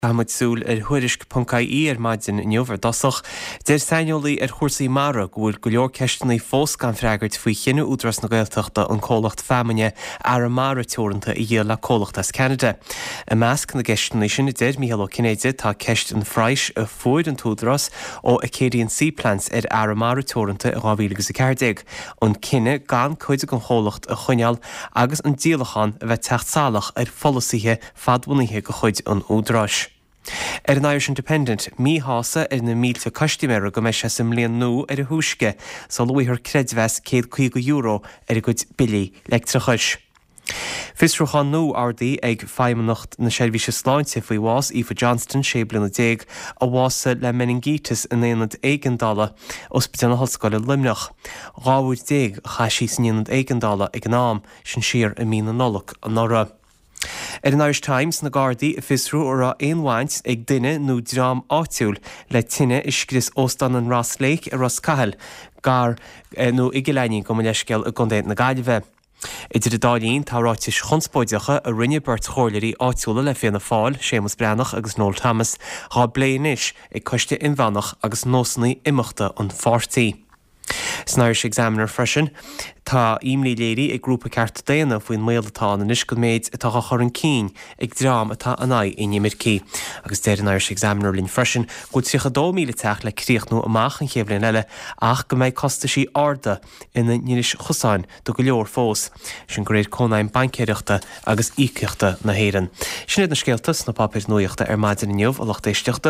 Támuid súil thuirisc.caí maidin inniuhar dosach, déir sainiolaí chórsaí mara go leor ceistnaí fós gan freagairt faoi chinú údras na Gaeltachta an cólacht feamaine ar mara teoranta i dhéal le cólachtas Canada. A measc na geistnaí sin déir Mícheál Ó Cinnéide tá ceist an phráis a fuair an túdras ó Acadian Sea Plants ar mara teoranta a 2014. An cinenne gan chuide an chólacht a chuineal agus an díalachan a bheith techtsálaach follasíthe fadbhunaithe go chuid an údras. An Irish Independent, mí hása na mílte costimera go meis sem líon nó a thuisce sa luithar credhheas €150 a gcuid bilí leictrachais. Fisrúchan nó ardaí ag feimanacht na seirbhíse sláinte faoi bhás Aoife Johnston sé blina 10 a bhása le meningitis in éanad éigeandála ospitál na hallscoile Limneach. Ráúir 10 chaisí san éanad éigeandála ag an am sin siar a mína nolach an nora. An Irish Times na Gardaí a fisrú ar aonhaint ag duine nó drám áitiúil le tine iscris óstan an Ras Lake a Ras Cahill gar nó igileinin go leisceal a gondéint na Gaillimhe. Idir a dáilíonn táráitis chunspóideacha a rinne burt chóirlairí áitiúla le fianna fáil Séamus Breanach agus Noel Thomas há bléanis ag coiste inmhenach agus nósannaí imeachta an fáirtaí. San Irish Examiner freisin, tá imlí léirí ag grúpa ceart déana faoin méaltatá na niscil méid atá chur an cín ag drám atá anáid i Nimircí. Agus déir an Irish Examiner lín freisin go 32 míle teach le críochnú amach an chéimhlín eile ach go méid costa sí arda ina níris chusáin do go leor fós. Sin go réir cónaim bancéireachta agus íceachta na héireann. Sin na scéaltas na papir nuíochta maidin inniuh a lochtéisteachta